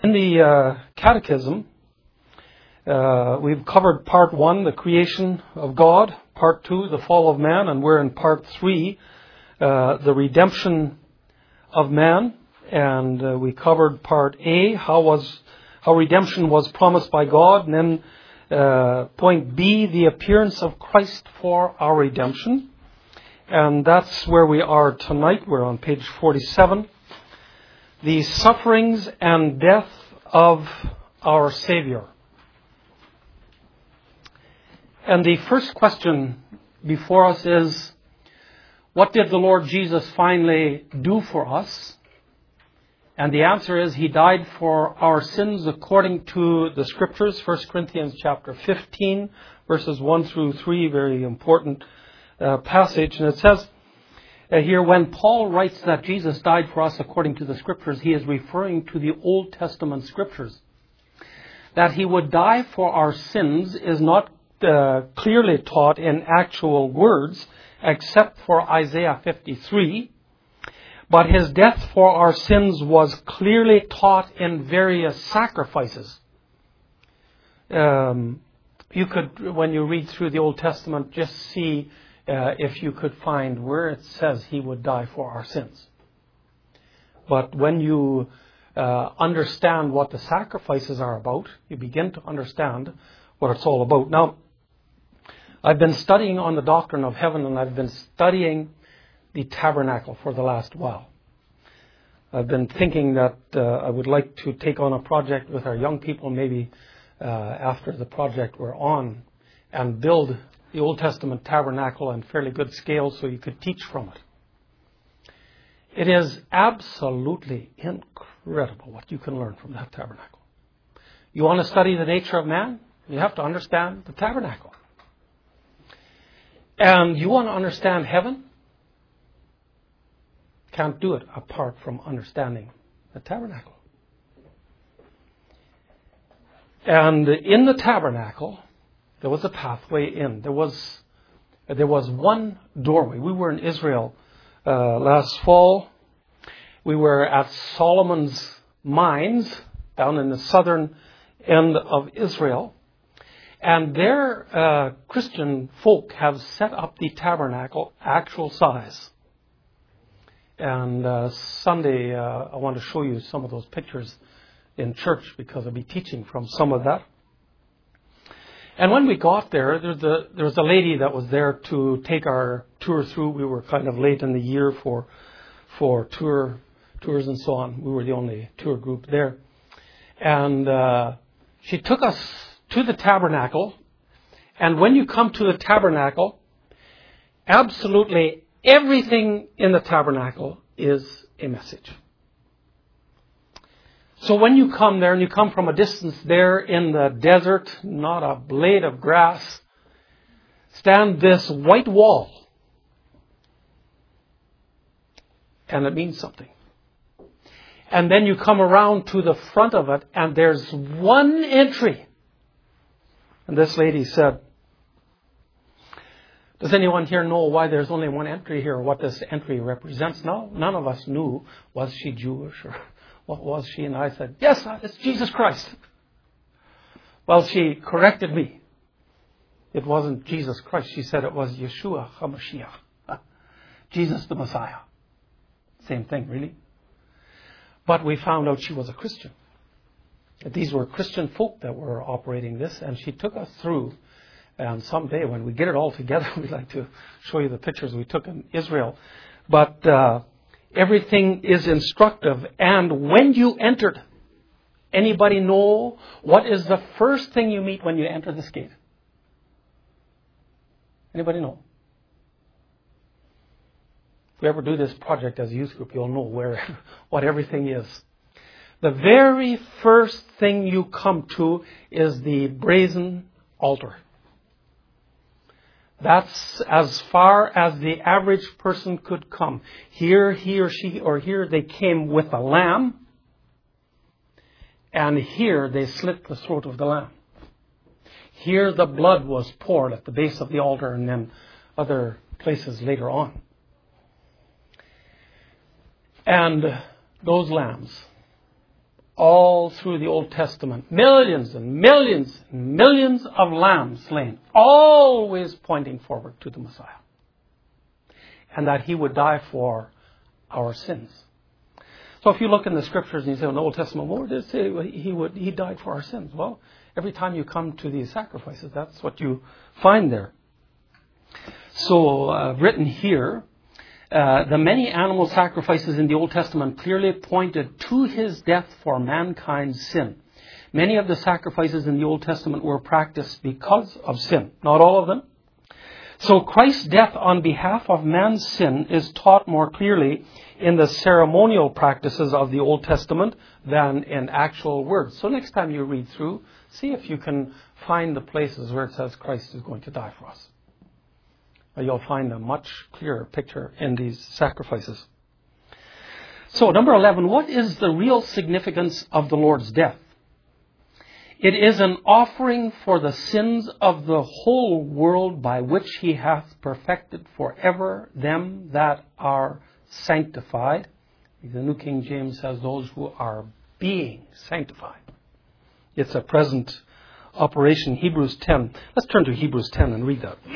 In the Catechism, we've covered part 1, the creation of God, part 2, the fall of man, and we're in part 3, the redemption of man. And we covered part A, how redemption was promised by God, and then point B, the appearance of Christ for our redemption. And that's where we are tonight. We're on page 47. The sufferings and death of our Savior. And the first question before us is, what did the Lord Jesus finally do for us? And the answer is, He died for our sins according to the Scriptures. 1 Corinthians chapter 15, verses 1 through 3, very important passage. And it says here, when Paul writes that Jesus died for us according to the Scriptures, he is referring to the Old Testament Scriptures. That He would die for our sins is not clearly taught in actual words, except for Isaiah 53. But His death for our sins was clearly taught in various sacrifices. You could, when you read through the Old Testament, just see if you could find where it says He would die for our sins. But when you understand what the sacrifices are about, you begin to understand what it's all about. Now, I've been studying on the doctrine of heaven, and I've been studying the tabernacle for the last while. I've been thinking that I would like to take on a project with our young people, maybe after the project we're on, and build the Old Testament tabernacle in fairly good scale so you could teach from it. It is absolutely incredible what you can learn from that tabernacle. You want to study the nature of man? You have to understand the tabernacle. And you want to understand heaven? Can't do it apart from understanding the tabernacle. And in the tabernacle, there was a pathway in. There was one doorway. We were in Israel last fall. We were at Solomon's mines down in the southern end of Israel. And there, Christian folk have set up the tabernacle actual size. And Sunday, I want to show you some of those pictures in church because I'll be teaching from some of that. And when we got there, there was a lady that was there to take our tour through. We were kind of late in the year for tours and so on. We were the only tour group there. And she took us to the tabernacle. And when you come to the tabernacle, absolutely everything in the tabernacle is a message. So when you come there, and you come from a distance there in the desert, not a blade of grass, stand this white wall. And it means something. And then you come around to the front of it, and there's one entry. And this lady said, does anyone here know why there's only one entry here, what this entry represents? No, none of us knew. Was she Jewish or what was she? And I said, yes, it's Jesus Christ. Well, she corrected me. It wasn't Jesus Christ. She said it was Yeshua HaMashiach. Jesus the Messiah. Same thing, really. But we found out she was a Christian. These were Christian folk that were operating this, and she took us through. And someday when we get it all together, we'd like to show you the pictures we took in Israel. But everything is instructive. And when you entered, anybody know what is the first thing you meet when you enter this gate? Anybody know? If we ever do this project as a youth group, you'll know what everything is. The very first thing you come to is the brazen altar. That's as far as the average person could come. Here, he or she, or here they came with a lamb. And here they slit the throat of the lamb. Here the blood was poured at the base of the altar and then other places later on. And those lambs all through the Old Testament. Millions and millions and millions of lambs slain, always pointing forward to the Messiah. And that he would die for our sins. So if you look in the scriptures and you say, in the Old Testament, what did it say? He died for our sins. Well, every time you come to these sacrifices, that's what you find there. So written here, the many animal sacrifices in the Old Testament clearly pointed to his death for mankind's sin. Many of the sacrifices in the Old Testament were practiced because of sin. Not all of them. So Christ's death on behalf of man's sin is taught more clearly in the ceremonial practices of the Old Testament than in actual words. So next time you read through, see if you can find the places where it says Christ is going to die for us. You'll find a much clearer picture in these sacrifices. So number 11, what is the real significance of the Lord's death? It is an offering for the sins of the whole world, by which he hath perfected forever them that are sanctified. The New King James says those who are being sanctified. It's a present operation. Hebrews 10. Let's turn to Hebrews 10 and read that.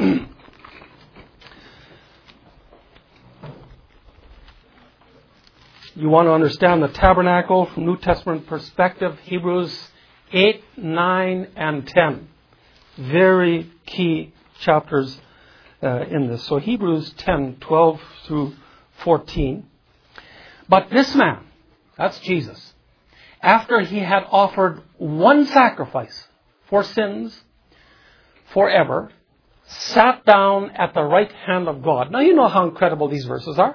You want to understand the tabernacle from New Testament perspective, Hebrews 8, 9, and 10. Very key chapters in this. So Hebrews 10, 12 through 14. But this man, that's Jesus, after he had offered one sacrifice for sins forever, sat down at the right hand of God. Now you know how incredible these verses are.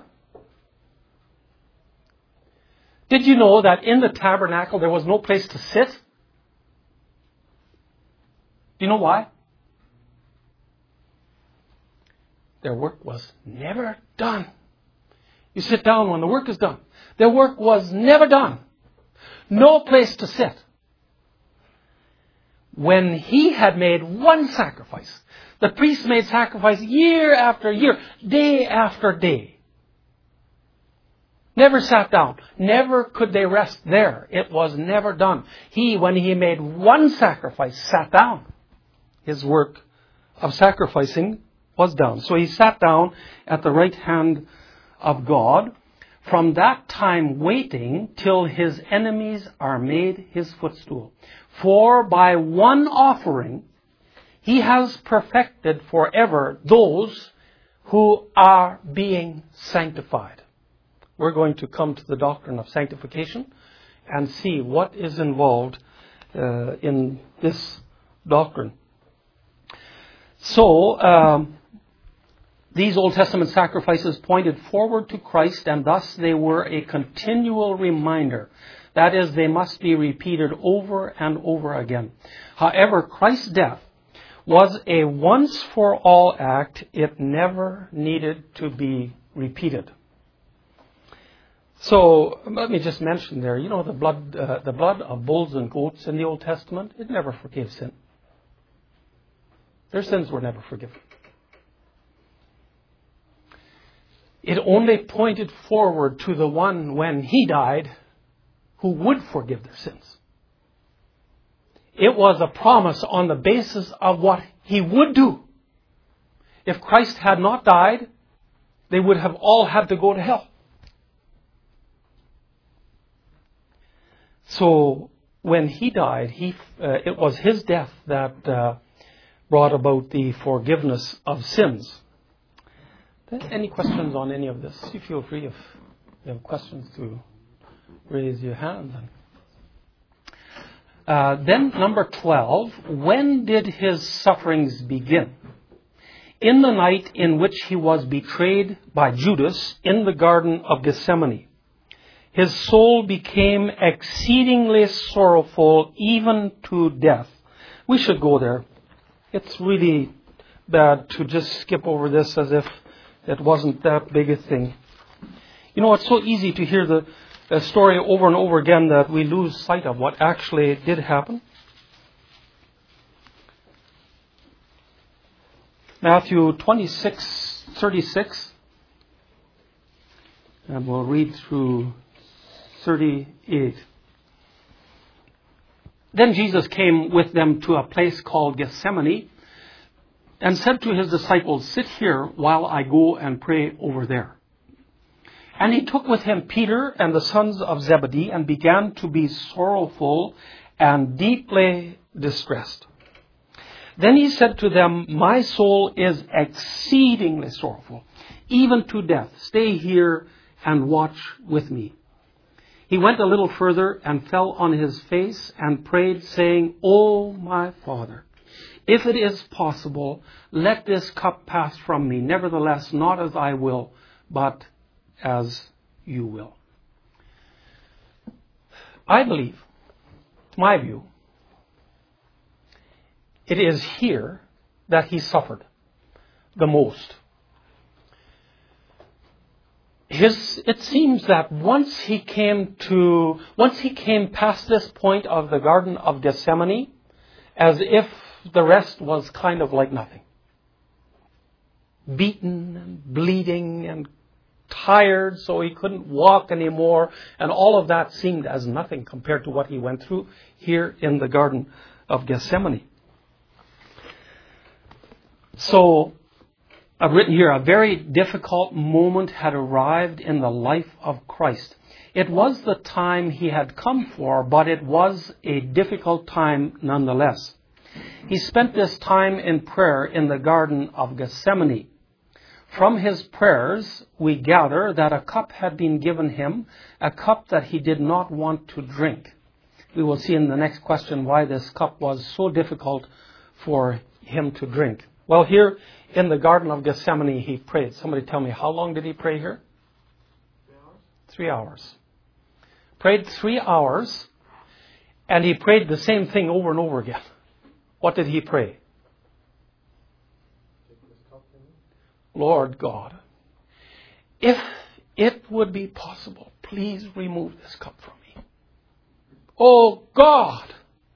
Did you know that in the tabernacle there was no place to sit? Do you know why? Their work was never done. You sit down when the work is done. Their work was never done. No place to sit. When he had made one sacrifice, the priest made sacrifice year after year, day after day. Never sat down. Never could they rest there. It was never done. When he made one sacrifice, sat down. His work of sacrificing was done. So he sat down at the right hand of God, from that time waiting till his enemies are made his footstool. For by one offering he has perfected forever those who are being sanctified. We're going to come to the doctrine of sanctification and see what is involved in this doctrine. So, these Old Testament sacrifices pointed forward to Christ, and thus they were a continual reminder. That is, they must be repeated over and over again. However, Christ's death was a once-for-all act. It never needed to be repeated. So, let me just mention there, you know, the blood of bulls and goats in the Old Testament, it never forgave sin. Their sins were never forgiven. It only pointed forward to the one when he died who would forgive their sins. It was a promise on the basis of what he would do. If Christ had not died, they would have all had to go to hell. So when he died, it was his death that brought about the forgiveness of sins. Any questions on any of this? You feel free if you have questions to raise your hand. Then number 12, when did his sufferings begin? In the night in which he was betrayed by Judas in the Garden of Gethsemane. His soul became exceedingly sorrowful, even to death. We should go there. It's really bad to just skip over this as if it wasn't that big a thing. You know, it's so easy to hear the story over and over again that we lose sight of what actually did happen. Matthew 26:36. And we'll read through 38. Then Jesus came with them to a place called Gethsemane and said to his disciples, "Sit here while I go and pray over there." And he took with him Peter and the sons of Zebedee and began to be sorrowful and deeply distressed. Then he said to them, "My soul is exceedingly sorrowful, even to death. Stay here and watch with me." He went a little further and fell on his face and prayed, saying, "O my Father, if it is possible, let this cup pass from me. Nevertheless, not as I will, but as you will." I believe, my view, it is here that he suffered the most. It seems that once he came past this point of the Garden of Gethsemane, as if the rest was kind of like nothing. Beaten and bleeding and tired so he couldn't walk anymore, and all of that seemed as nothing compared to what he went through here in the Garden of Gethsemane. So, I've written here, a very difficult moment had arrived in the life of Christ. It was the time he had come for, but it was a difficult time nonetheless. He spent this time in prayer in the Garden of Gethsemane. From his prayers, we gather that a cup had been given him, a cup that he did not want to drink. We will see in the next question why this cup was so difficult for him to drink. Well, here in the Garden of Gethsemane, he prayed. Somebody tell me, how long did he pray here? 3 hours. Prayed 3 hours, and he prayed the same thing over and over again. What did he pray? Lord God, if it would be possible, please remove this cup from me. Oh God,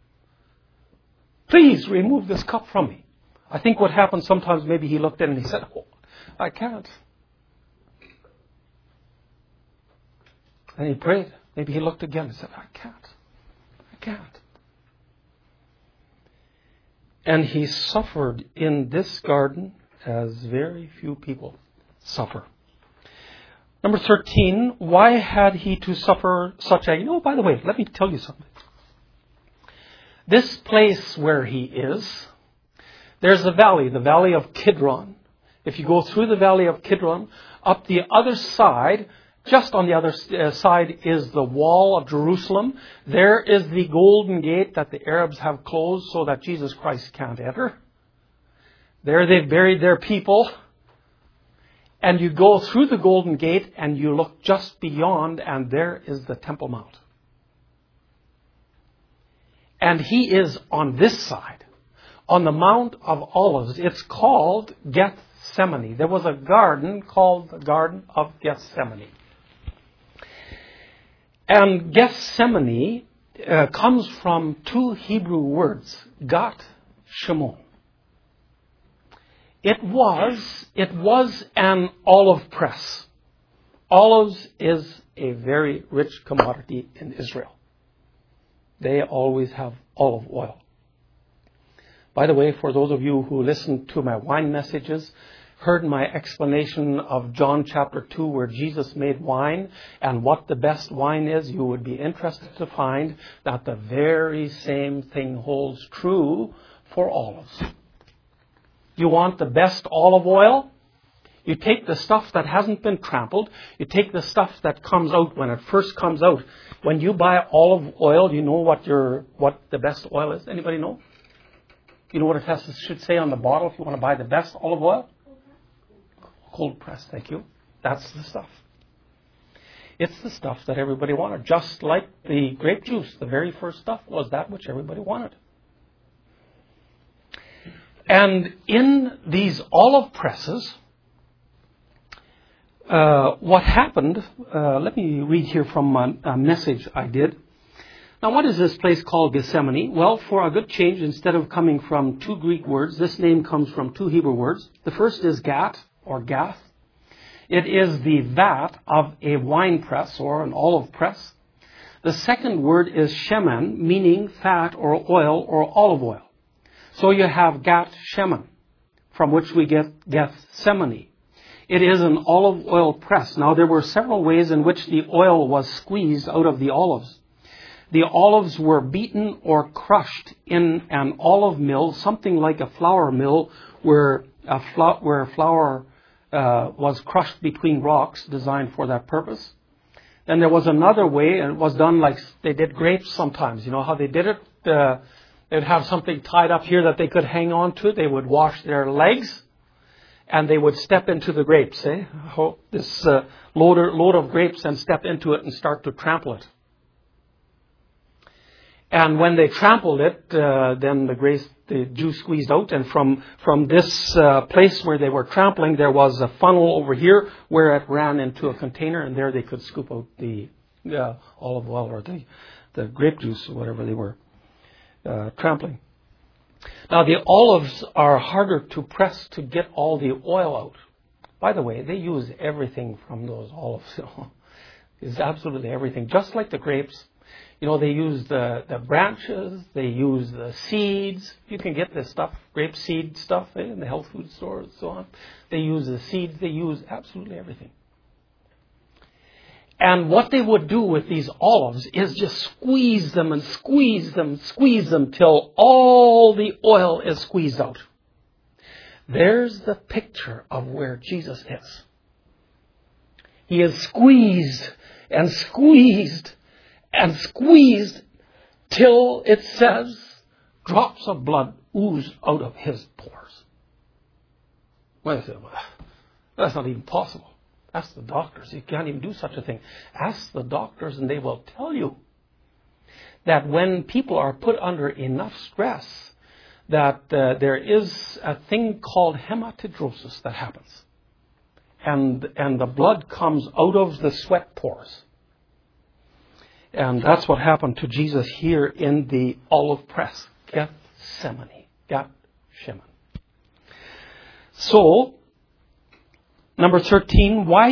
please remove this cup from me. I think what happened sometimes, maybe he looked in and he said, "Oh, I can't." And he prayed. Maybe he looked again and said, I can't. And he suffered in this garden as very few people suffer. Number 13, why had he to suffer such a... by the way, let me tell you something. This place where he is, there's the valley of Kidron. If you go through the valley of Kidron, up the other side, just on the other side is the wall of Jerusalem. There is the Golden Gate that the Arabs have closed so that Jesus Christ can't enter. There they've buried their people. And you go through the Golden Gate and you look just beyond, and there is the Temple Mount. And he is on this side, on the Mount of Olives. It's called Gethsemane. There was a garden called the Garden of Gethsemane. And Gethsemane comes from two Hebrew words, Gat Shimon. It was an olive press. Olives is a very rich commodity in Israel. They always have olive oil. By the way, for those of you who listened to my wine messages, heard my explanation of John chapter 2 where Jesus made wine and what the best wine is, you would be interested to find that the very same thing holds true for olives. You want the best olive oil? You take the stuff that hasn't been trampled. You take the stuff that comes out when it first comes out. When you buy olive oil, you know what the best oil is? Anybody know? You know what it should say on the bottle if you want to buy the best olive oil? Cold press, thank you. That's the stuff. It's the stuff that everybody wanted. Just like the grape juice, the very first stuff was that which everybody wanted. And in these olive presses, what happened, let me read here from a message I did. Now, what is this place called Gethsemane? Well, for a good change, instead of coming from two Greek words, this name comes from two Hebrew words. The first is gat, or gath. It is the vat of a wine press or an olive press. The second word is shemen, meaning fat or oil or olive oil. So you have Gat Shemen, from which we get Gethsemane. It is an olive oil press. Now, there were several ways in which the oil was squeezed out of the olives. The olives were beaten or crushed in an olive mill, something like a flour mill, where flour was crushed between rocks, designed for that purpose. Then there was another way, and it was done like they did grapes sometimes. You know how they did it? They'd have something tied up here that they could hang on to. They would wash their legs, and they would step into the grapes. This load of grapes, and step into it and start to trample it. And when they trampled it, then the juice squeezed out. And from this place where they were trampling, there was a funnel over here where it ran into a container, and there they could scoop out the olive oil or the grape juice or whatever they were trampling. Now, the olives are harder to press to get all the oil out. By the way, they use everything from those olives. It's absolutely everything, just like the grapes. They use the branches, they use the seeds. You can get this stuff, grape seed stuff, in the health food stores and so on. They use the seeds, they use absolutely everything. And what they would do with these olives is just squeeze them and squeeze them till all the oil is squeezed out. There's the picture of where Jesus is. He is squeezed and squeezed and squeezed till it says drops of blood ooze out of his pores. Well, that's not even possible. Ask the doctors. You can't even do such a thing. Ask the doctors and they will tell you that when people are put under enough stress, that there is a thing called hematidrosis that happens. And the blood comes out of the sweat pores. And that's what happened to Jesus here in the olive press, Gethsemane, Gat Shemen. So, number 13, why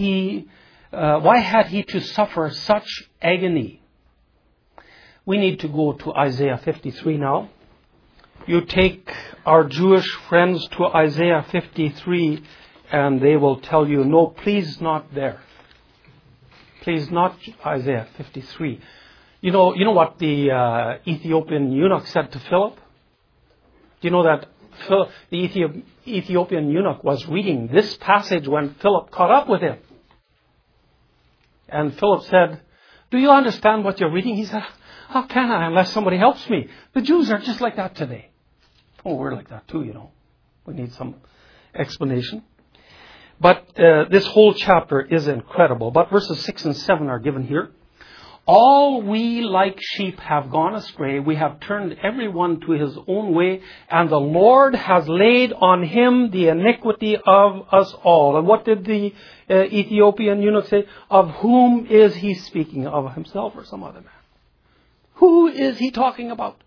had he to suffer such agony? We need to go to Isaiah 53 now. You take our Jewish friends to Isaiah 53 and they will tell you, no, please not there. Please not Isaiah 53. You know what the Ethiopian eunuch said to Philip? Do you know that the Ethiopian eunuch was reading this passage when Philip caught up with him? And Philip said, do you understand what you're reading? He said, how can I unless somebody helps me? The Jews are just like that today. Oh, we're like that too, We need some explanation. But this whole chapter is incredible. But verses 6 and 7 are given here. All we like sheep have gone astray. We have turned everyone to his own way. And the Lord has laid on him the iniquity of us all. And what did the Ethiopian eunuch say? Of whom is he speaking? Of himself or some other man? Who is he talking about?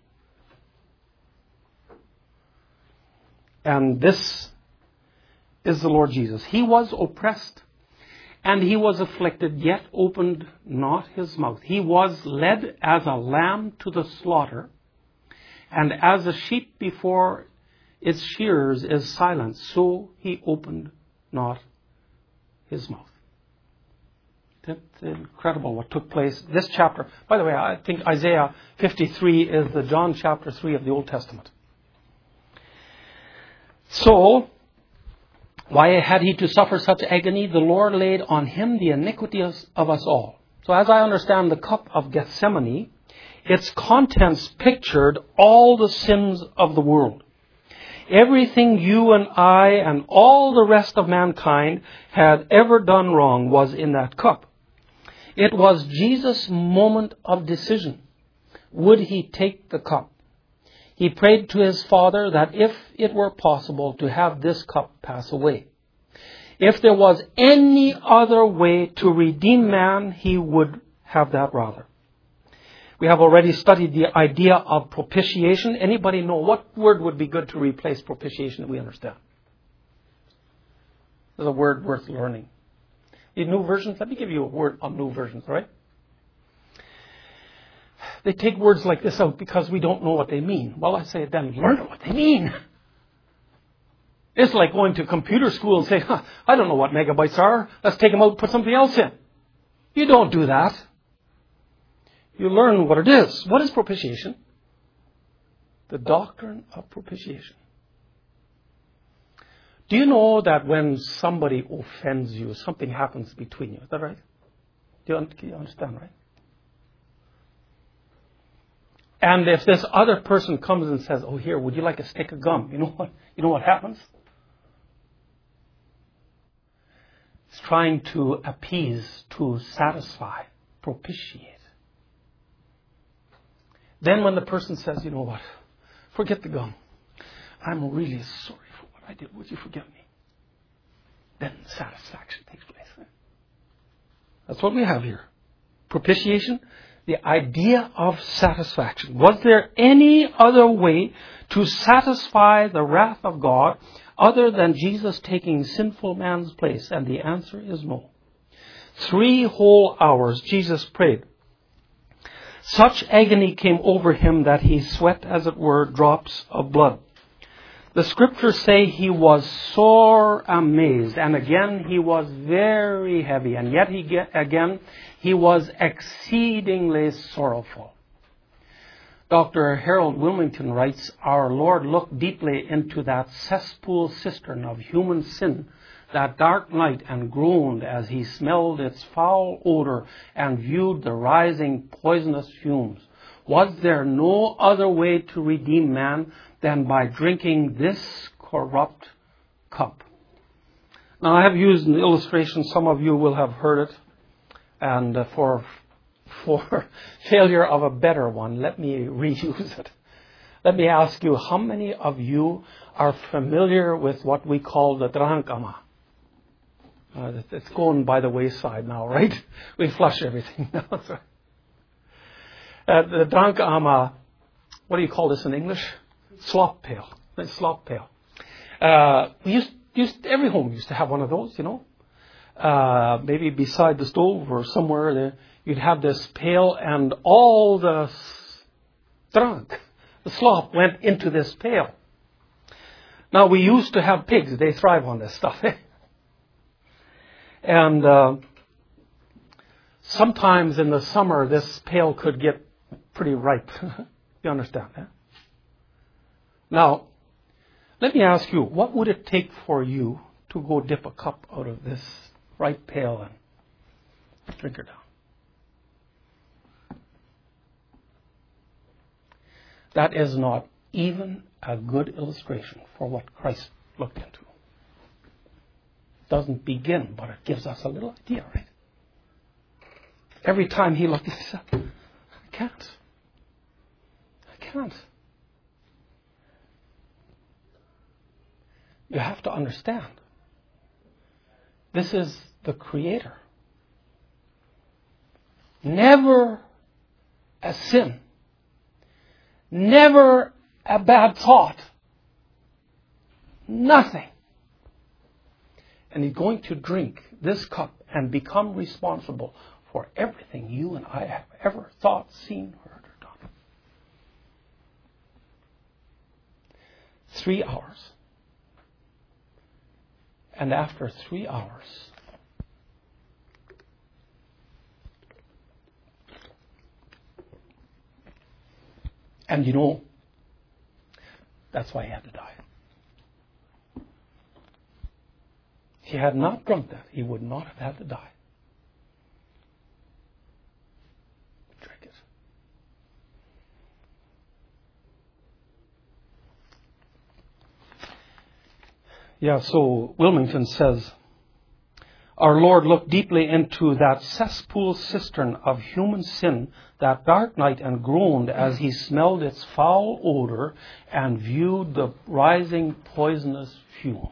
And this is the Lord Jesus. He was oppressed and he was afflicted, yet opened not his mouth. He was led as a lamb to the slaughter, and as a sheep before its shearers is silent, so he opened not his mouth. That's incredible what took place. This chapter, by the way, I think Isaiah 53 is the John chapter 3 of the Old Testament. So, why had he to suffer such agony? The Lord laid on him the iniquities of us all. So as I understand the cup of Gethsemane, its contents pictured all the sins of the world. Everything you and I and all the rest of mankind had ever done wrong was in that cup. It was Jesus' moment of decision. Would he take the cup? He prayed to his Father that if it were possible to have this cup pass away. If there was any other way to redeem man, he would have that rather. We have already studied the idea of propitiation. Anybody know what word would be good to replace propitiation that we understand? There's a word worth learning. The new versions, let me give you a word on new versions, all right? they take words like this out because we don't know what they mean. Well, I say, then learn what they mean. It's like going to computer school and say, I don't know what megabytes are. Let's take them out and put something else in. You don't do that. You learn what it is. What is propitiation? The doctrine of propitiation. Do you know that when somebody offends you, something happens between you? Is that right? Do you understand, right? And if this other person comes and says, oh, here, would you like a stick of gum? You know what happens? It's trying to appease, to satisfy, propitiate. Then when the person says, you know what, forget the gum. I'm really sorry for what I did. Would you forgive me? Then satisfaction takes place. That's what we have here. Propitiation, the idea of satisfaction. Was there any other way to satisfy the wrath of God other than Jesus taking sinful man's place? And the answer is no. 3 whole hours Jesus prayed. Such agony came over him that he sweat, as it were, drops of blood. The scriptures say he was sore amazed, and again he was very heavy, and yet again he was exceedingly sorrowful. Dr. Harold Wilmington writes, our Lord looked deeply into that cesspool cistern of human sin that dark night and groaned as he smelled its foul odor and viewed the rising poisonous fumes. Was there no other way to redeem man than by drinking this corrupt cup? Now, I have used an illustration. Some of you will have heard it. And for failure of a better one, let me reuse it. Let me ask you, how many of you are familiar with what we call the drankama? It's going by the wayside now, right? We flush everything now. The drankama, what do you call this in English? Slop pail. Slop pail. Every home used to have one of those, you know. Maybe beside the stove or somewhere there, you'd have this pail, and all the slop went into this pail. Now, we used to have pigs. They thrive on this stuff. And sometimes in the summer, this pail could get pretty ripe. You understand that? Now, let me ask you, what would it take for you to go dip a cup out of this ripe pail and drink her down? That is not even a good illustration for what Christ looked into. Doesn't begin, but it gives us a little idea, right? Every time he looked, he said, I can't. You have to understand. This is the Creator. Never a sin. Never a bad thought. Nothing. And he's going to drink this cup and become responsible for everything you and I have ever thought, seen, heard, or done. 3 hours. And after 3 hours, and you know, that's why he had to die. If he had not drunk that, he would not have had to die. Drink it. Yeah, so Wilmington says, our Lord looked deeply into that cesspool cistern of human sin that dark night and groaned as he smelled its foul odor and viewed the rising poisonous fumes.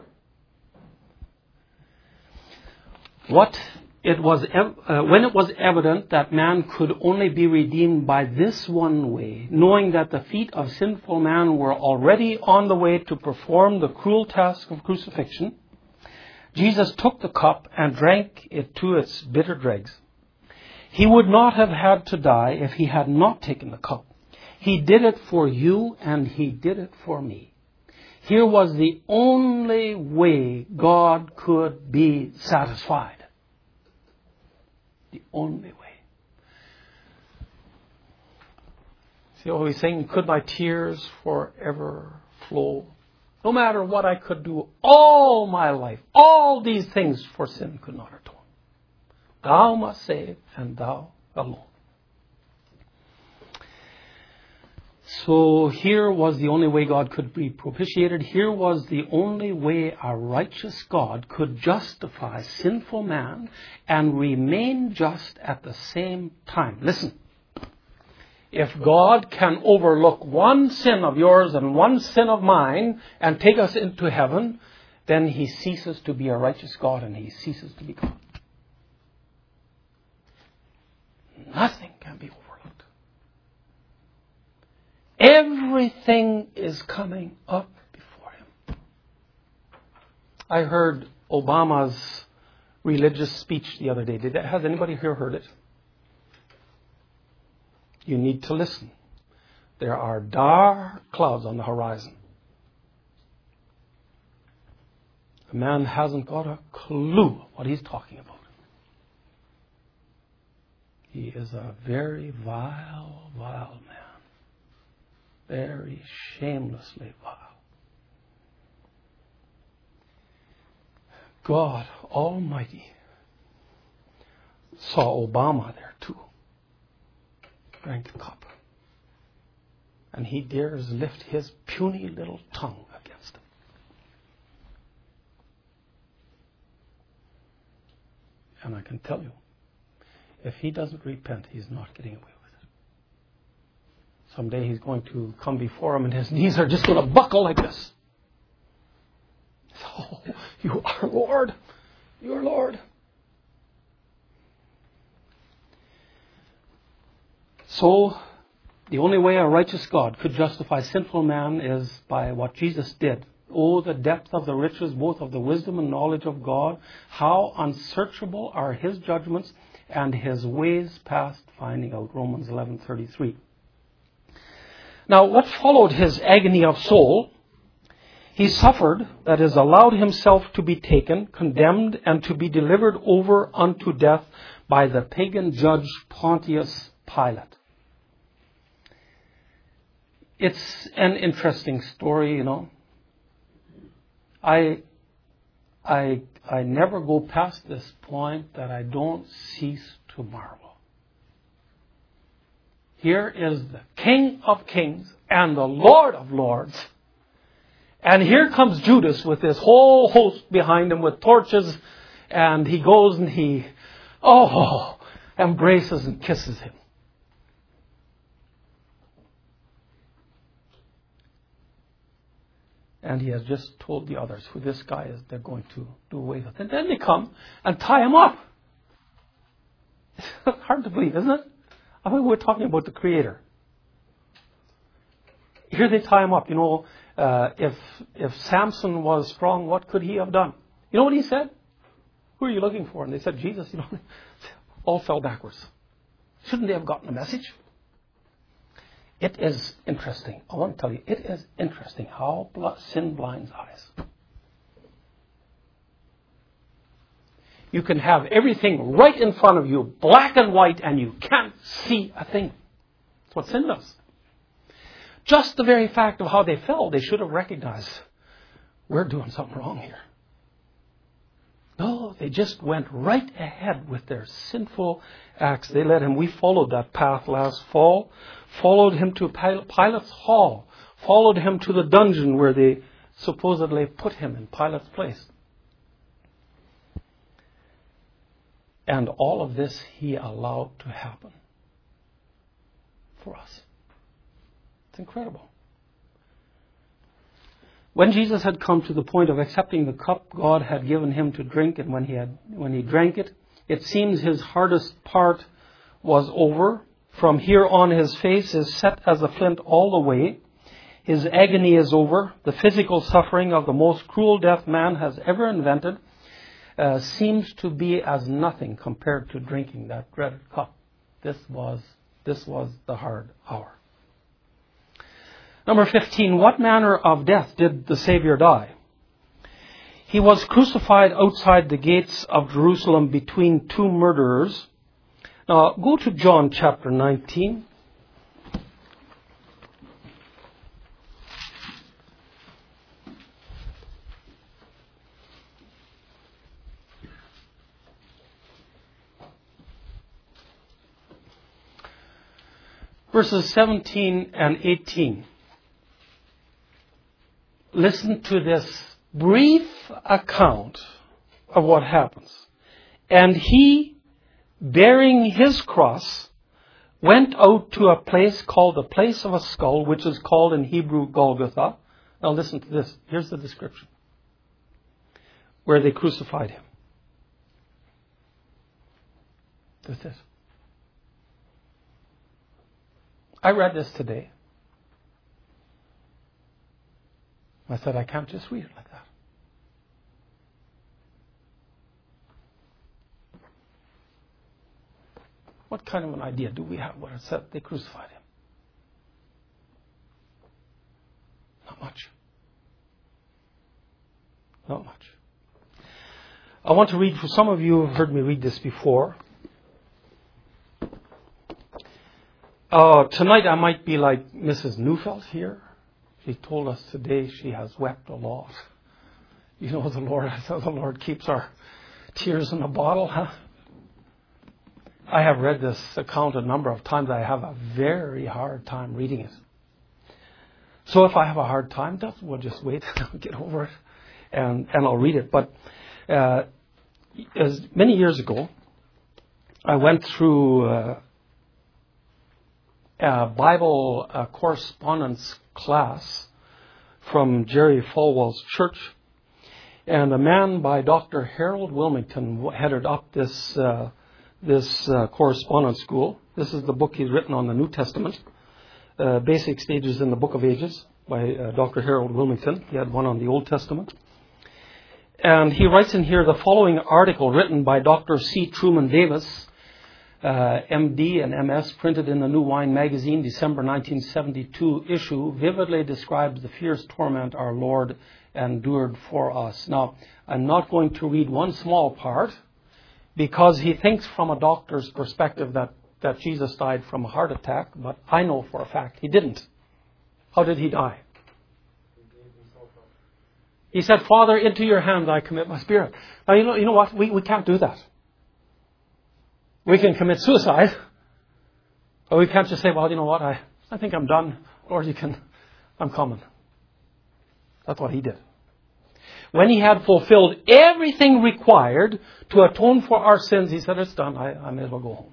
When it was evident that man could only be redeemed by this one way, knowing that the feet of sinful man were already on the way to perform the cruel task of crucifixion, Jesus took the cup and drank it to its bitter dregs. He would not have had to die if he had not taken the cup. He did it for you and he did it for me. Here was the only way God could be satisfied. The only way. See what he's saying? Could my tears forever flow? No matter what I could do all my life, all these things for sin could not atone. Thou must save, and thou alone. So here was the only way God could be propitiated. Here was the only way a righteous God could justify sinful man and remain just at the same time. Listen. If God can overlook one sin of yours and one sin of mine and take us into heaven, then he ceases to be a righteous God and he ceases to be God. Nothing can be overlooked. Everything is coming up before him. I heard Obama's religious speech the other day. Has anybody here heard it? You need to listen. There are dark clouds on the horizon. The man hasn't got a clue what he's talking about. He is a very vile, vile man. Very shamelessly vile. God Almighty saw Obama there too. Drank the cup. And he dares lift his puny little tongue against him. And I can tell you, if he doesn't repent, he's not getting away with it. Someday he's going to come before him and his knees are just going to buckle like this. Oh, you are Lord. You are Lord. So, the only way a righteous God could justify sinful man is by what Jesus did. Oh, the depth of the riches, both of the wisdom and knowledge of God. How unsearchable are his judgments and his ways past finding out. Romans 11:33. Now, what followed his agony of soul? He suffered, that is, allowed himself to be taken, condemned, and to be delivered over unto death by the pagan judge Pontius Pilate. It's an interesting story, you know. I never go past this point that I don't cease to marvel. Here is the King of Kings and the Lord of Lords. And here comes Judas with this whole host behind him with torches. And he goes and he embraces and kisses him. And he has just told the others who this guy is, they're going to do away with. And then they come and tie him up. It's hard to believe, isn't it? I mean, we're talking about the Creator. Here they tie him up. You know, if Samson was strong, what could he have done? You know what he said? Who are you looking for? And they said, Jesus. You know, all fell backwards. Shouldn't they have gotten the message? It is interesting. I want to tell you, it is interesting how sin blinds eyes. You can have everything right in front of you, black and white, and you can't see a thing. That's what sin does. Just the very fact of how they fell, they should have recognized, we're doing something wrong here. No, they just went right ahead with their sinful acts. They let him. We followed that path last fall. Followed him to Pilate's hall. Followed him to the dungeon where they supposedly put him in Pilate's place. And all of this he allowed to happen for us. It's incredible. When Jesus had come to the point of accepting the cup God had given him to drink, and when he drank it, it seems his hardest part was over. From here on, his face is set as a flint all the way. His agony is over. The physical suffering of the most cruel death man has ever invented seems to be as nothing compared to drinking that dreaded cup. This was the hard hour. Number 15, what manner of death did the Savior die? He was crucified outside the gates of Jerusalem between two murderers. Now, go to John chapter 19. Verses 17 and 18. Listen to this brief account of what happens. And he, bearing his cross, went out to a place called the place of a skull, which is called in Hebrew Golgotha. Now listen to this. Here's the description. Where they crucified him. That's it. I read this today. I said, I can't just read it like that. What kind of an idea do we have when it said they crucified him? Not much. Not much. I want to read, for some of you who have heard me read this before. Tonight I might be like Mrs. Neufeld here. She told us today she has wept a lot. You know, the Lord keeps our tears in a bottle, huh? I have read this account a number of times. I have a very hard time reading it. So if I have a hard time, we'll just wait and I'll get over it and I'll read it. But as many years ago, I went through a Bible correspondence class from Jerry Falwell's church, and a man by Dr. Harold Wilmington headed up this correspondence school. This is the book he's written on the New Testament, Basic Stages in the Book of Ages by Dr. Harold Wilmington. He had one on the Old Testament. And he writes in here the following article written by Dr. C. Truman Davis, MD and MS, printed in the New Wine magazine, December 1972 issue, vividly describes the fierce torment our Lord endured for us. Now, I'm not going to read one small part, because he thinks from a doctor's perspective that Jesus died from a heart attack, but I know for a fact he didn't. How did he die? He said, Father, into your hands I commit my spirit. Now, you know what? We can't do that. We can commit suicide, but we can't just say, well, you know what? I think I'm done. Lord, I'm coming. That's what he did. When he had fulfilled everything required to atone for our sins, he said, it's done. I may as well go home.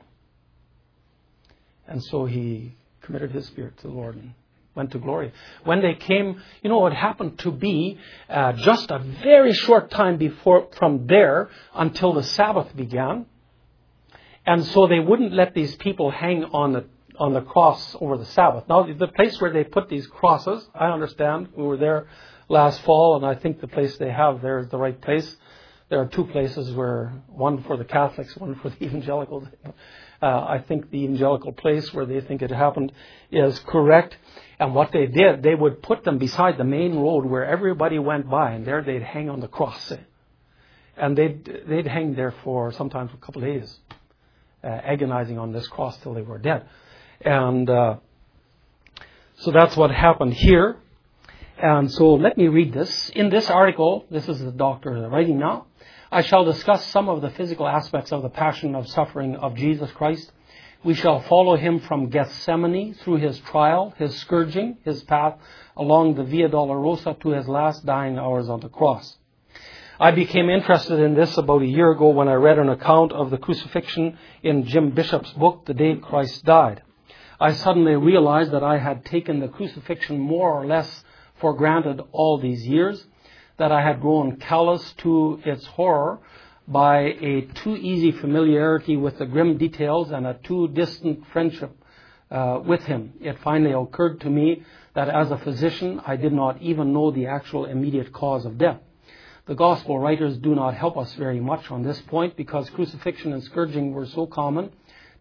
And so he committed his spirit to the Lord and went to glory. When they came, it happened to be just a very short time from there until the Sabbath began. And so they wouldn't let these people hang on the cross over the Sabbath. Now, the place where they put these crosses, I understand, we were there last fall, and I think the place they have there is the right place. There are two places, one for the Catholics, one for the evangelicals. I think the evangelical place where they think it happened is correct. And what they did, they would put them beside the main road where everybody went by, and there they'd hang on the cross. And they'd hang there for sometimes a couple of days, agonizing on this cross till they were dead. And so that's what happened here. And so let me read this. In this article, this is the doctor writing now, I shall discuss some of the physical aspects of the passion of suffering of Jesus Christ. We shall follow him from Gethsemane through his trial, his scourging, his path along the Via Dolorosa to his last dying hours on the cross. I became interested in this about a year ago when I read an account of the crucifixion in Jim Bishop's book, The Day Christ Died. I suddenly realized that I had taken the crucifixion more or less for granted all these years, that I had grown callous to its horror by a too easy familiarity with the grim details and a too distant friendship with him. It finally occurred to me that as a physician, I did not even know the actual immediate cause of death. The gospel writers do not help us very much on this point because crucifixion and scourging were so common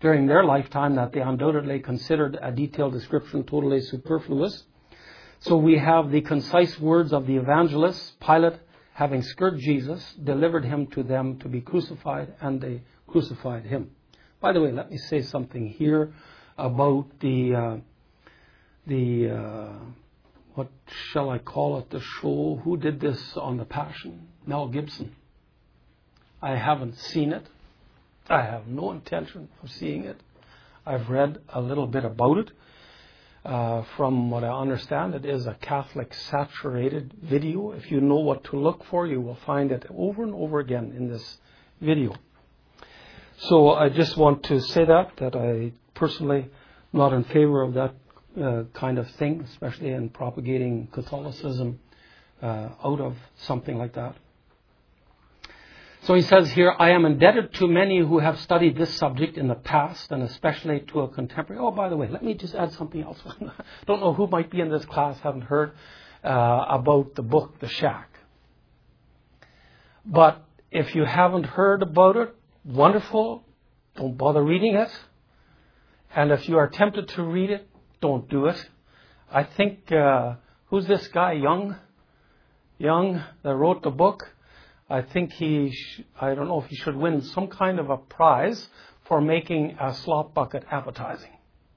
during their lifetime that they undoubtedly considered a detailed description totally superfluous. So we have the concise words of the evangelist. Pilate, having scourged Jesus, delivered him to them to be crucified, and they crucified him. By the way, let me say something here about the what shall I call it, the show. Who did this on the Passion? Mel Gibson. I haven't seen it. I have no intention of seeing it. I've read a little bit about it. From what I understand, it is a Catholic saturated video. If you know what to look for, you will find it over and over again in this video. So I just want to say that I personally am not in favor of that kind of thing, especially in propagating Catholicism out of something like that. So he says here, I am indebted to many who have studied this subject in the past, and especially to a contemporary. Oh, by the way, let me just add something else. Don't know who might be in this class, haven't heard about the book, The Shack. But if you haven't heard about it, wonderful, don't bother reading it. And if you are tempted to read it, don't do it. I think, who's this guy, Young, that wrote the book? I think I don't know if he should win some kind of a prize for making a slop bucket appetizing.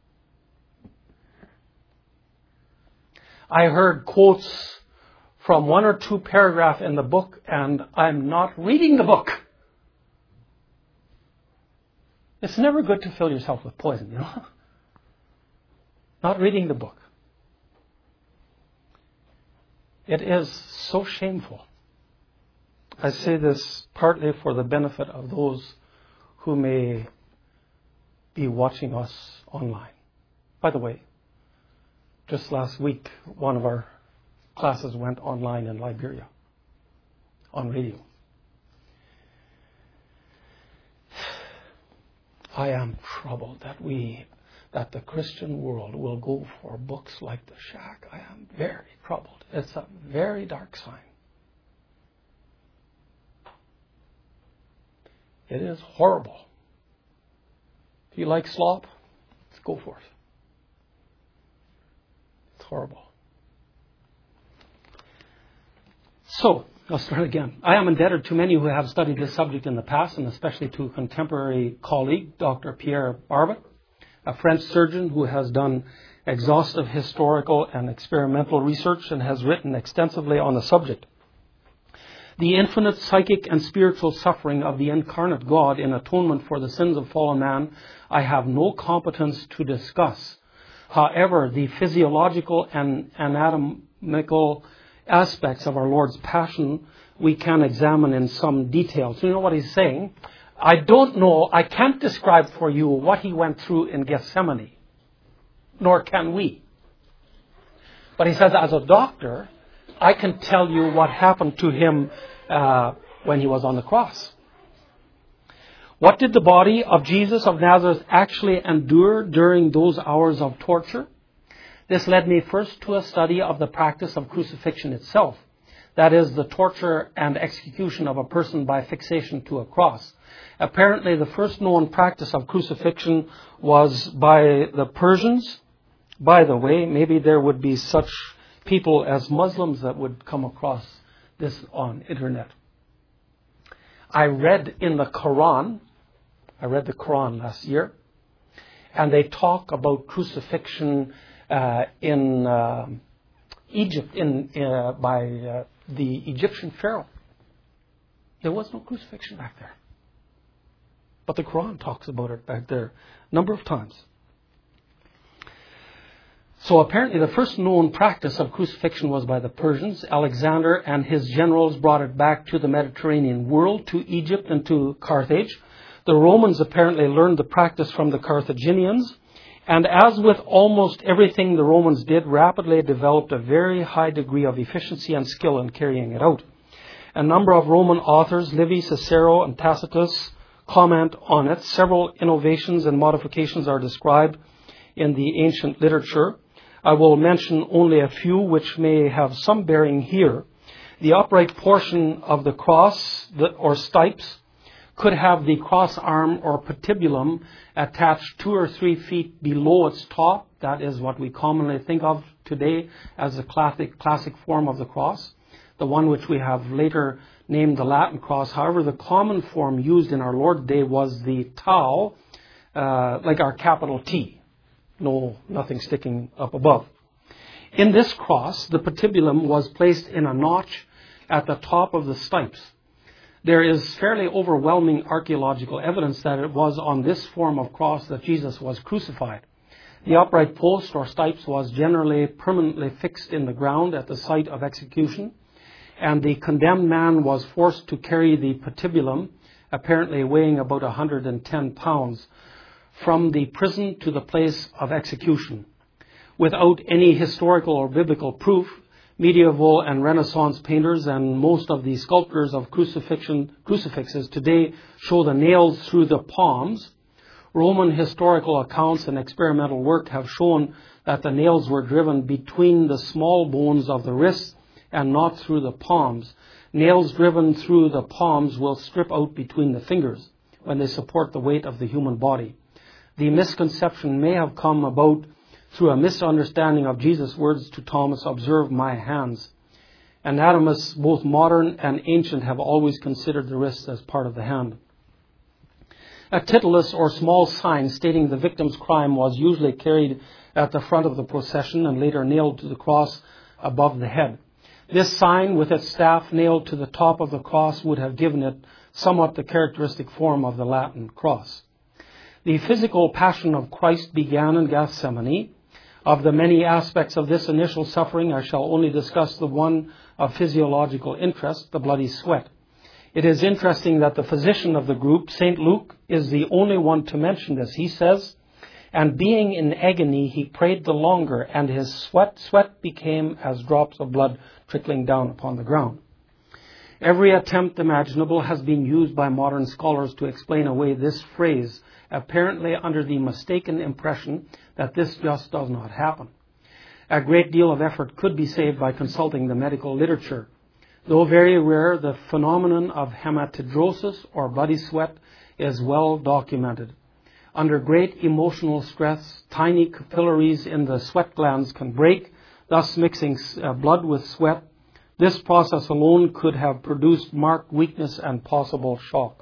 I heard quotes from one or two paragraphs in the book, and I'm not reading the book. It's never good to fill yourself with poison, you know. Not reading the book. It is so shameful. I say this partly for the benefit of those who may be watching us online. By the way, just last week, one of our classes went online in Liberia on radio. I am troubled that the Christian world will go for books like The Shack. I am very troubled. It's a very dark sign. It is horrible. If you like slop, let's go for it. It's horrible. So, I'll start again. I am indebted to many who have studied this subject in the past, and especially to a contemporary colleague, Dr. Pierre Barbet, a French surgeon who has done exhaustive historical and experimental research and has written extensively on the subject. The infinite psychic and spiritual suffering of the incarnate God in atonement for the sins of fallen man, I have no competence to discuss. However, the physiological and anatomical aspects of our Lord's passion we can examine in some detail. So you know what he's saying? I don't know, I can't describe for you what he went through in Gethsemane, nor can we. But he says, as a doctor, I can tell you what happened to him when he was on the cross. What did the body of Jesus of Nazareth actually endure during those hours of torture? This led me first to a study of the practice of crucifixion itself. That is, the torture and execution of a person by fixation to a cross. Apparently, the first known practice of crucifixion was by the Persians. By the way, maybe there would be such people as Muslims that would come across this on internet. I read the Quran last year, and they talk about crucifixion in Egypt by the Egyptian pharaoh. There was no crucifixion back there. But the Quran talks about it back there a number of times. So apparently the first known practice of crucifixion was by the Persians. Alexander and his generals brought it back to the Mediterranean world, to Egypt and to Carthage. The Romans apparently learned the practice from the Carthaginians. And as with almost everything the Romans did, rapidly developed a very high degree of efficiency and skill in carrying it out. A number of Roman authors, Livy, Cicero, and Tacitus, comment on it. Several innovations and modifications are described in the ancient literature. I will mention only a few which may have some bearing here. The upright portion of the cross, or stipes, could have the cross arm or patibulum attached 2 or 3 feet below its top. That is what we commonly think of today as the classic form of the cross, the one which we have later named the Latin cross. However, the common form used in our Lord's day was the tau, like our capital T. Nothing sticking up above. In this cross, the patibulum was placed in a notch at the top of the stipes. There is fairly overwhelming archaeological evidence that it was on this form of cross that Jesus was crucified. The upright post or stipes was generally permanently fixed in the ground at the site of execution, and the condemned man was forced to carry the patibulum, apparently weighing about 110 pounds, from the prison to the place of execution. Without any historical or biblical proof, medieval and Renaissance painters and most of the sculptors of crucifixes today show the nails through the palms. Roman historical accounts and experimental work have shown that the nails were driven between the small bones of the wrists and not through the palms. Nails driven through the palms will strip out between the fingers when they support the weight of the human body. The misconception may have come about through a misunderstanding of Jesus' words to Thomas, "Observe my hands." Anatomists, both modern and ancient, have always considered the wrist as part of the hand. A titulus or small sign stating the victim's crime was usually carried at the front of the procession and later nailed to the cross above the head. This sign, with its staff nailed to the top of the cross, would have given it somewhat the characteristic form of the Latin cross. The physical passion of Christ began in Gethsemane. Of the many aspects of this initial suffering, I shall only discuss the one of physiological interest, the bloody sweat. It is interesting that the physician of the group, St. Luke, is the only one to mention this. He says, "And being in agony, he prayed the longer, and his sweat became as drops of blood trickling down upon the ground." Every attempt imaginable has been used by modern scholars to explain away this phrase, apparently under the mistaken impression that this just does not happen. A great deal of effort could be saved by consulting the medical literature. Though very rare, the phenomenon of hematidrosis or bloody sweat is well documented. Under great emotional stress, tiny capillaries in the sweat glands can break, thus mixing blood with sweat. This process alone could have produced marked weakness and possible shock.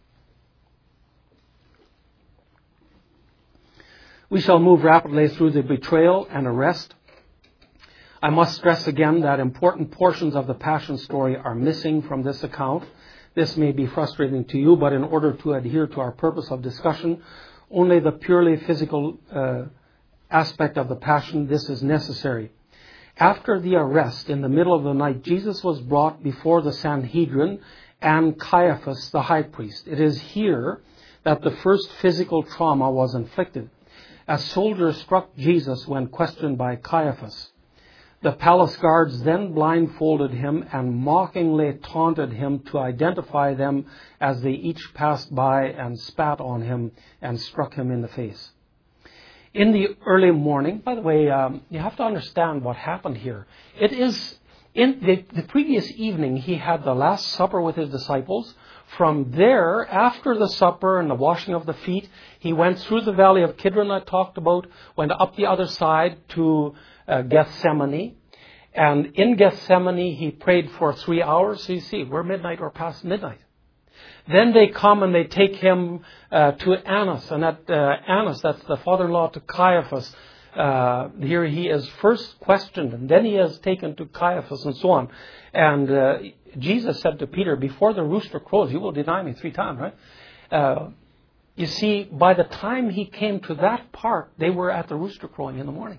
We shall move rapidly through the betrayal and arrest. I must stress again that important portions of the Passion story are missing from this account. This may be frustrating to you, but in order to adhere to our purpose of discussion, only the purely physical aspect of the Passion, this is necessary. After the arrest in the middle of the night, Jesus was brought before the Sanhedrin and Caiaphas, the high priest. It is here that the first physical trauma was inflicted. A soldier struck Jesus when questioned by Caiaphas. The palace guards then blindfolded him and mockingly taunted him to identify them as they each passed by and spat on him and struck him in the face. In the early morning, by the way, you have to understand what happened here. It is in the previous evening, he had the Last Supper with his disciples. From there, after the supper and the washing of the feet, he went through the valley of Kidron I talked about, went up the other side to Gethsemane. And in Gethsemane, he prayed for 3 hours. So you see, we're midnight or past midnight. Then they come and they take him to Annas. And at Annas, that's the father-in-law to Caiaphas, here he is first questioned, and then he is taken to Caiaphas and so on. And Jesus said to Peter, "Before the rooster crows, you will deny me 3 times," right? You see, by the time he came to that part, they were at the rooster crowing in the morning.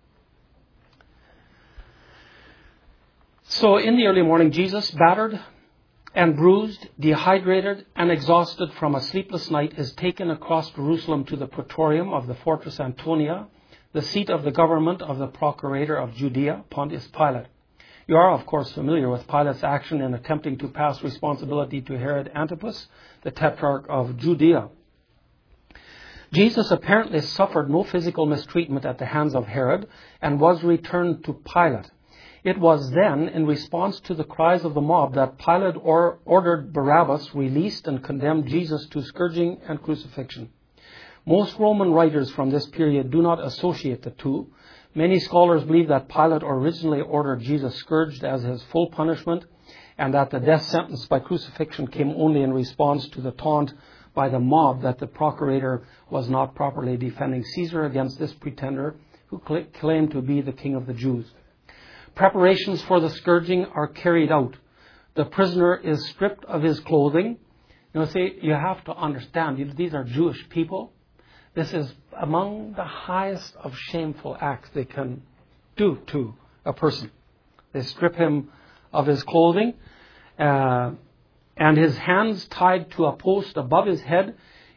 So in the early morning, Jesus, battered and bruised, dehydrated and exhausted from a sleepless night, is taken across Jerusalem to the praetorium of the fortress Antonia, the seat of the government of the procurator of Judea, Pontius Pilate. You are, of course, familiar with Pilate's action in attempting to pass responsibility to Herod Antipas, the tetrarch of Judea. Jesus apparently suffered no physical mistreatment at the hands of Herod and was returned to Pilate. It was then, in response to the cries of the mob, that Pilate ordered Barabbas released and condemned Jesus to scourging and crucifixion. Most Roman writers from this period do not associate the two. Many scholars believe that Pilate originally ordered Jesus scourged as his full punishment, and that the death sentence by crucifixion came only in response to the taunt by the mob that the procurator was not properly defending Caesar against this pretender who claimed to be the king of the Jews. Preparations for the scourging are carried out. The prisoner is stripped of his clothing. You have to understand, these are Jewish people. This is among the highest of shameful acts they can do to a person. They strip him of his clothing, and his hands tied to a post above his head.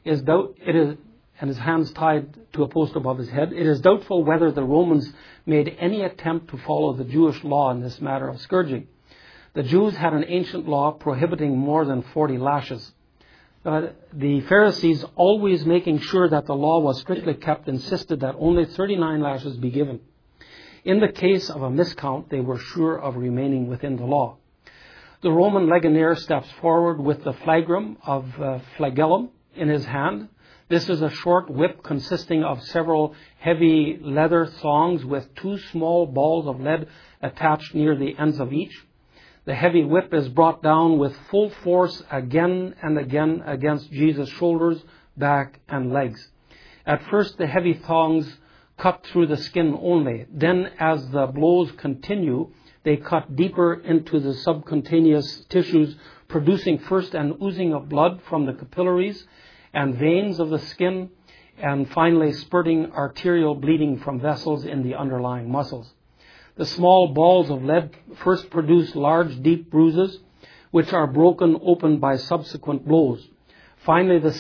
And his hands tied to a post above his head. It is doubtful whether the Romans made any attempt to follow the Jewish law in this matter of scourging. The Jews had an ancient law prohibiting more than 40 lashes. The Pharisees, always making sure that the law was strictly kept, insisted that only 39 lashes be given. In the case of a miscount, they were sure of remaining within the law. The Roman legionnaire steps forward with the flagrum of flagellum in his hand. This is a short whip consisting of several heavy leather thongs with two small balls of lead attached near the ends of each. The heavy whip is brought down with full force again and again against Jesus' shoulders, back, and legs. At first, the heavy thongs cut through the skin only. Then, as the blows continue, they cut deeper into the subcutaneous tissues, producing first an oozing of blood from the capillaries and veins of the skin, and finally spurting arterial bleeding from vessels in the underlying muscles. The small balls of lead first produce large, deep bruises, which are broken open by subsequent blows. Finally, the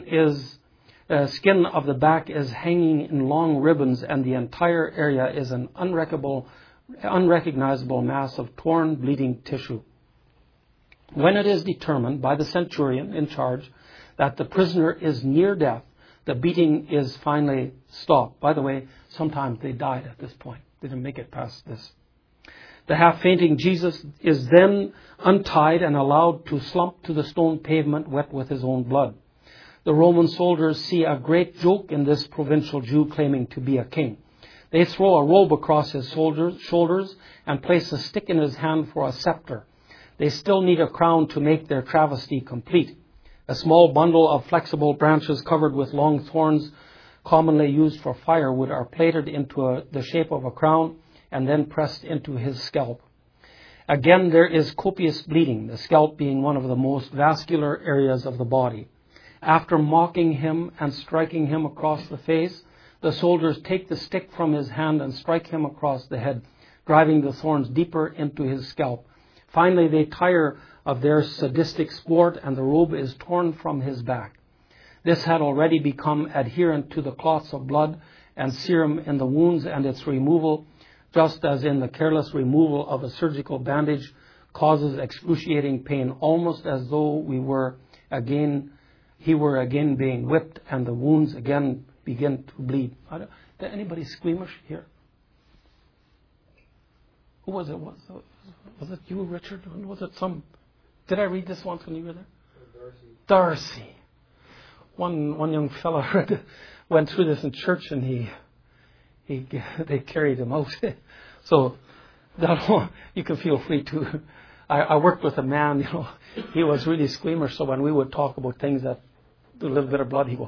skin of the back is hanging in long ribbons, and the entire area is an unrecognizable mass of torn, bleeding tissue. When it is determined by the centurion in charge that the prisoner is near death, the beating is finally stopped. By the way, sometimes they died at this point. They didn't make it past this. The half-fainting Jesus is then untied and allowed to slump to the stone pavement wet with his own blood. The Roman soldiers see a great joke in this provincial Jew claiming to be a king. They throw a robe across his shoulders and place a stick in his hand for a scepter. They still need a crown to make their travesty complete. A small bundle of flexible branches covered with long thorns, commonly used for firewood, are plaited into the shape of a crown and then pressed into his scalp. Again, there is copious bleeding, the scalp being one of the most vascular areas of the body. After mocking him and striking him across the face, the soldiers take the stick from his hand and strike him across the head, driving the thorns deeper into his scalp. Finally, they tire of their sadistic sport, and the robe is torn from his back. This had already become adherent to the clots of blood and serum in the wounds, and its removal, just as in the careless removal of a surgical bandage, causes excruciating pain, almost as though he were again being whipped and the wounds again begin to bleed. Did anybody squeamish here? Who was it? Was it you, Richard? Was it some? Did I read this once when you were there? Darcy. One young fellow went through this in church, and they carried him out. So you can feel free to. I worked with a man, he was really squeamish. So when we would talk about things that do a little bit of blood, he'd go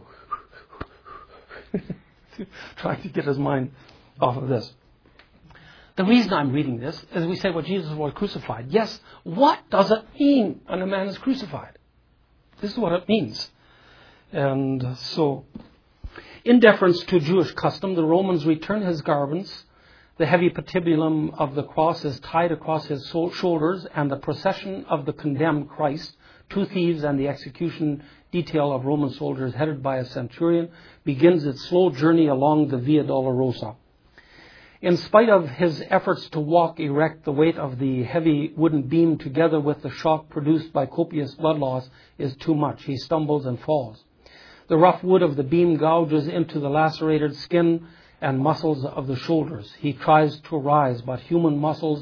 trying to get his mind off of this. The reason I'm reading this is we say, well, Jesus was crucified. Yes, what does it mean when a man is crucified? This is what it means. And so, in deference to Jewish custom, the Romans return his garments. The heavy patibulum of the cross is tied across his shoulders, and the procession of the condemned Christ, two thieves and the execution detail of Roman soldiers headed by a centurion, begins its slow journey along the Via Dolorosa. In spite of his efforts to walk erect, the weight of the heavy wooden beam together with the shock produced by copious blood loss is too much. He stumbles and falls. The rough wood of the beam gouges into the lacerated skin and muscles of the shoulders. He tries to rise, but human muscles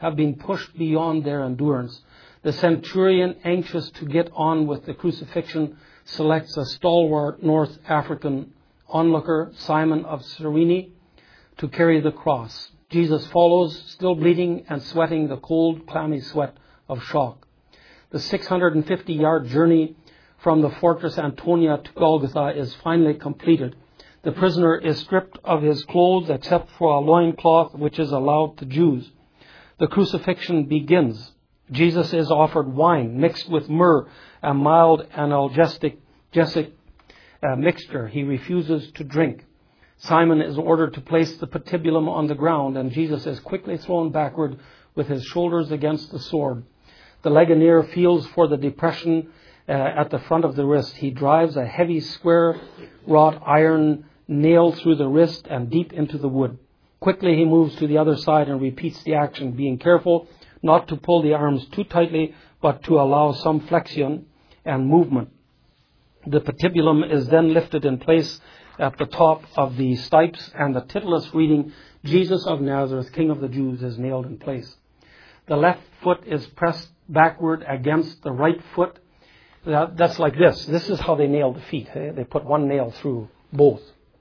have been pushed beyond their endurance. The centurion, anxious to get on with the crucifixion, selects a stalwart North African onlooker, Simon of Cyrene, to carry the cross. Jesus follows, still bleeding and sweating the cold, clammy sweat of shock. The 650-yard journey from the fortress Antonia to Golgotha is finally completed. The prisoner is stripped of his clothes except for a loincloth, which is allowed to Jews. The crucifixion begins. Jesus is offered wine mixed with myrrh, a mild analgesic mixture. He refuses to drink. Simon is ordered to place the patibulum on the ground, and Jesus is quickly thrown backward with his shoulders against the sword. The legionnaire feels for the depression at the front of the wrist. He drives a heavy square wrought iron nail through the wrist and deep into the wood. Quickly he moves to the other side and repeats the action, being careful not to pull the arms too tightly, but to allow some flexion and movement. The patibulum is then lifted in place at the top of the stipes, and the titulus reading, Jesus of Nazareth, King of the Jews, is nailed in place. The left foot is pressed backward against the right foot. That's like this. This is how they nailed the feet. They put one nail through both.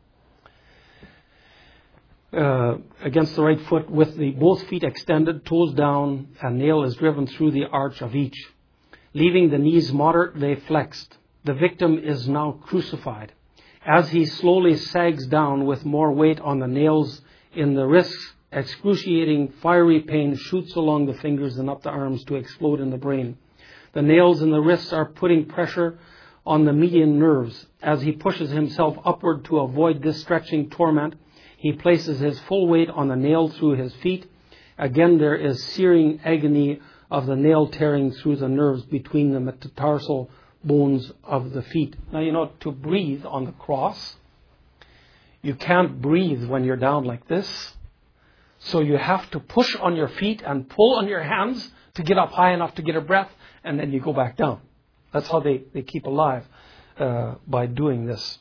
Against the right foot with both feet extended, toes down, a nail is driven through the arch of each. Leaving the knees moderately flexed, the victim is now crucified. As he slowly sags down with more weight on the nails in the wrists, excruciating fiery pain shoots along the fingers and up the arms to explode in the brain. The nails in the wrists are putting pressure on the median nerves. As he pushes himself upward to avoid this stretching torment, he places his full weight on the nail through his feet. Again, there is searing agony of the nail tearing through the nerves between the metatarsal bones of the feet. Now, to breathe on the cross, you can't breathe when you're down like this. So you have to push on your feet and pull on your hands to get up high enough to get a breath, and then you go back down. That's how they keep alive by doing this.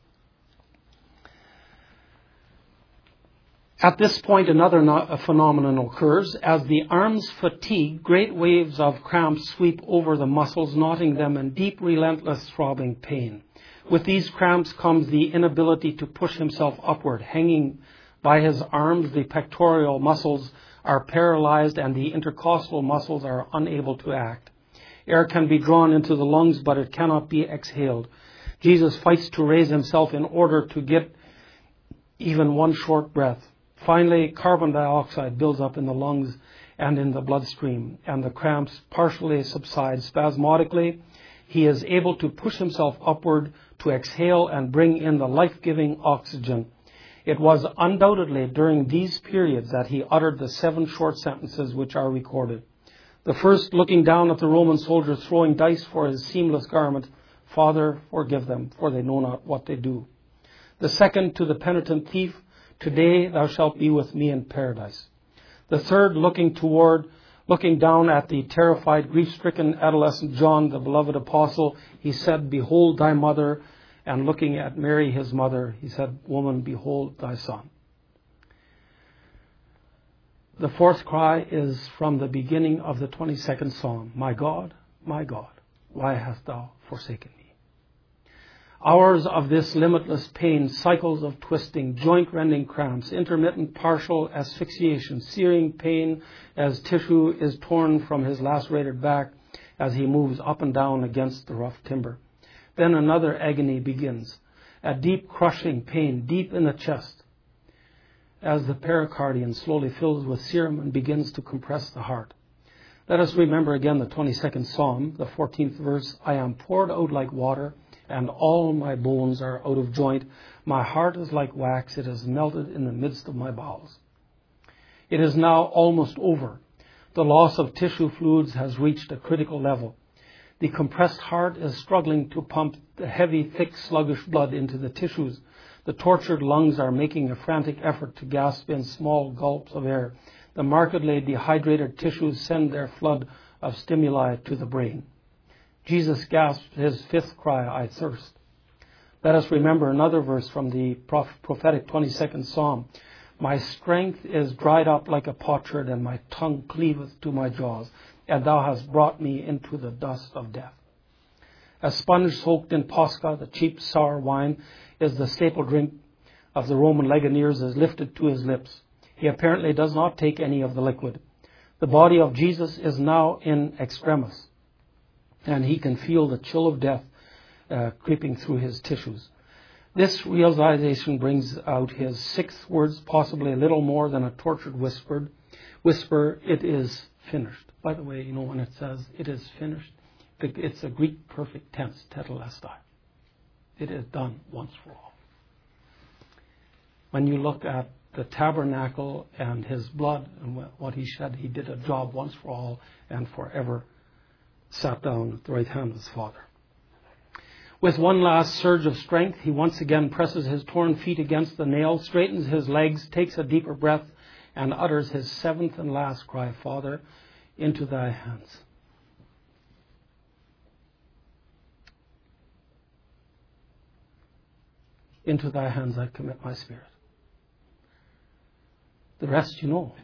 At this point, another phenomenon occurs. As the arms fatigue, great waves of cramps sweep over the muscles, knotting them in deep, relentless, throbbing pain. With these cramps comes the inability to push himself upward. Hanging by his arms, the pectoral muscles are paralyzed and the intercostal muscles are unable to act. Air can be drawn into the lungs, but it cannot be exhaled. Jesus fights to raise himself in order to get even one short breath. Finally, carbon dioxide builds up in the lungs and in the bloodstream, and the cramps partially subside spasmodically. He is able to push himself upward to exhale and bring in the life-giving oxygen. It was undoubtedly during these periods that he uttered the 7 short sentences which are recorded. The first, looking down at the Roman soldiers throwing dice for his seamless garment, "Father, forgive them, for they know not what they do." The second, to the penitent thief, "Today thou shalt be with me in paradise." The third, looking down at the terrified, grief-stricken adolescent John, the beloved apostle, he said, "Behold thy mother." And looking at Mary, his mother, he said, "Woman, behold thy son." The fourth cry is from the beginning of the 22nd Psalm. My God, why hast thou forsaken me?" Hours of this limitless pain, cycles of twisting, joint-rending cramps, intermittent partial asphyxiation, searing pain as tissue is torn from his lacerated back as he moves up and down against the rough timber. Then another agony begins, a deep crushing pain deep in the chest as the pericardium slowly fills with serum and begins to compress the heart. Let us remember again the 22nd Psalm, the 14th verse. "I am poured out like water, and all my bones are out of joint. My heart is like wax, it is melted in the midst of my bowels." It is now almost over. The loss of tissue fluids has reached a critical level. The compressed heart is struggling to pump the heavy, thick, sluggish blood into the tissues. The tortured lungs are making a frantic effort to gasp in small gulps of air. The markedly dehydrated tissues send their flood of stimuli to the brain. Jesus gasped his fifth cry, "I thirst." Let us remember another verse from the prophetic 22nd Psalm. My strength is dried up like a potsherd, and my tongue cleaveth to my jaws. And thou hast brought me into the dust of death. A sponge soaked in posca, the cheap sour wine, is the staple drink of the Roman legionaries, is lifted to his lips. He apparently does not take any of the liquid. The body of Jesus is now in extremis, and he can feel the chill of death creeping through his tissues. This realization brings out his 6 words, possibly a little more than a tortured whisper, it is finished. By the way, when it says it is finished, it's a Greek perfect tense, tetelestai. It is done once for all. When you look at the tabernacle and his blood and what he shed, he did a job once for all and forever sat down at the right hand of his Father. With one last surge of strength, he once again presses his torn feet against the nail, straightens his legs, takes a deeper breath, and utters his 7th and last cry, Father, into thy hands. Into thy hands I commit my spirit. The rest you know.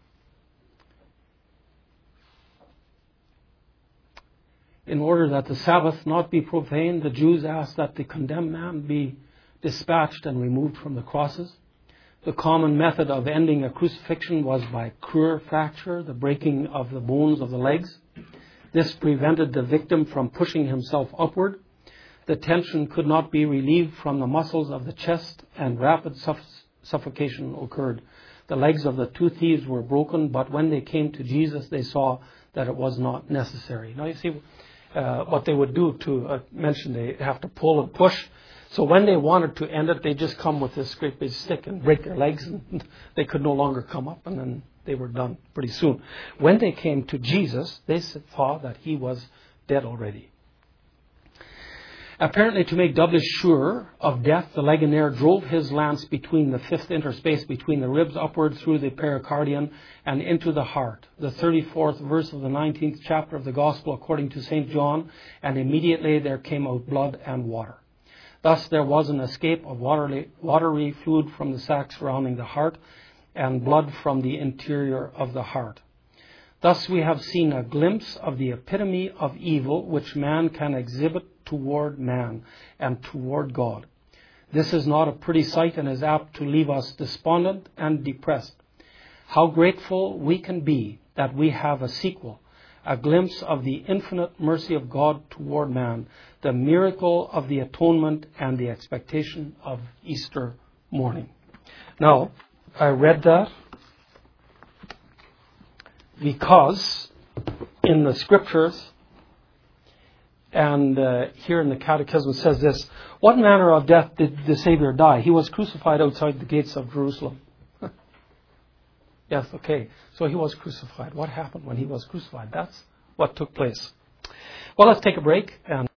In order that the Sabbath not be profaned, the Jews asked that the condemned man be dispatched and removed from the crosses. The common method of ending a crucifixion was by crur fracture, the breaking of the bones of the legs. This prevented the victim from pushing himself upward. The tension could not be relieved from the muscles of the chest, and rapid suffocation occurred. The legs of the 2 thieves were broken, but when they came to Jesus, they saw that it was not necessary. Now you see what they would do to mention they have to pull and push. So when they wanted to end it, they just come with this great big stick and break their legs, and they could no longer come up, and then they were done pretty soon. When they came to Jesus, they saw that he was dead already. Apparently, to make doubly sure of death, the legionnaire drove his lance between the 5th interspace between the ribs upward through the pericardium and into the heart. The 34th verse of the 19th chapter of the Gospel according to St. John, and immediately there came out blood and water. Thus there was an escape of watery fluid from the sac surrounding the heart and blood from the interior of the heart. Thus we have seen a glimpse of the epitome of evil which man can exhibit toward man and toward God. This is not a pretty sight and is apt to leave us despondent and depressed. How grateful we can be that we have a sequel, a glimpse of the infinite mercy of God toward man, the miracle of the atonement, and the expectation of Easter morning. Now, I read that because in the scriptures and here in the Catechism it says this: what manner of death did the Savior die? He was crucified outside the gates of Jerusalem. Yes, okay. So he was crucified. What happened when he was crucified? That's what took place. Well, let's take a break and